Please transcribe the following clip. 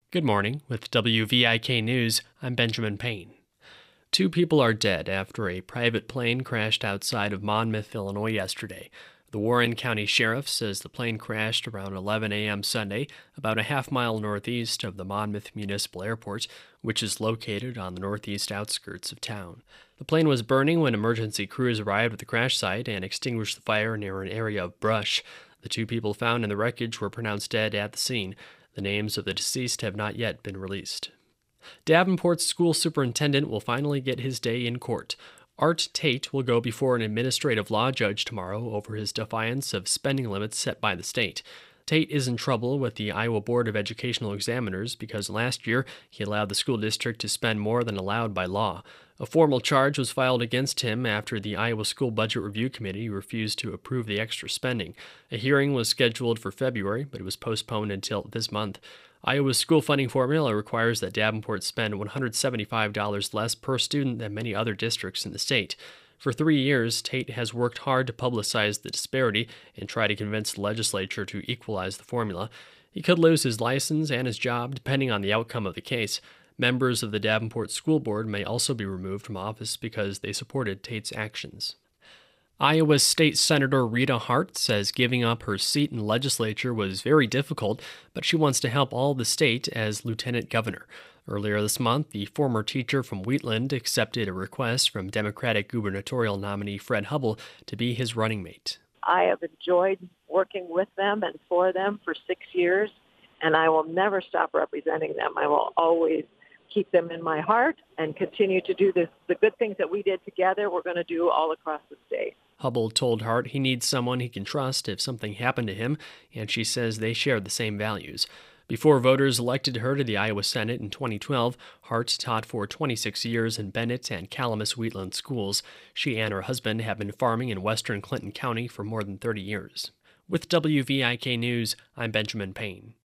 Good morning. With WVIK News, I'm Benjamin Payne. Two people are dead after a private plane crashed outside of Monmouth, Illinois yesterday. The Warren County Sheriff says the plane crashed around 11 a.m. Sunday, about a half-mile northeast of the Monmouth Municipal Airport, which is located on the northeast outskirts of town. The plane was burning when emergency crews arrived at the crash site and extinguished the fire near an area of brush. The two people found in the wreckage were pronounced dead at the scene. The names of the deceased have not yet been released. Davenport's school superintendent will finally get his day in court. Art Tate will go before an administrative law judge tomorrow over his defiance of spending limits set by the state. Tate is in trouble with the Iowa Board of Educational Examiners because last year he allowed the school district to spend more than allowed by law. A formal charge was filed against him after the Iowa School Budget Review Committee refused to approve the extra spending. A hearing was scheduled for February, but it was postponed until this month. Iowa's school funding formula requires that Davenport spend $175 less per student than many other districts in the state. For 3 years, Tate has worked hard to publicize the disparity and try to convince the legislature to equalize the formula. He could lose his license and his job depending on the outcome of the case. Members of the Davenport School Board may also be removed from office because they supported Tate's actions. Iowa's State Senator Rita Hart says giving up her seat in the legislature was very difficult, but she wants to help all the state as lieutenant governor. Earlier this month, the former teacher from Wheatland accepted a request from Democratic gubernatorial nominee Fred Hubbell to be his running mate. I have enjoyed working with them and for them for 6 years, and I will never stop representing them. I will always keep them in my heart and continue to do the good things that we did together, we're going to do all across the state. Hubbell told Hart he needs someone he can trust if something happened to him, and she says they share the same values. Before voters elected her to the Iowa Senate in 2012, Hart taught for 26 years in Bennett and Calamus Wheatland schools. She and her husband have been farming in western Clinton County for more than 30 years. With WVIK News, I'm Benjamin Payne.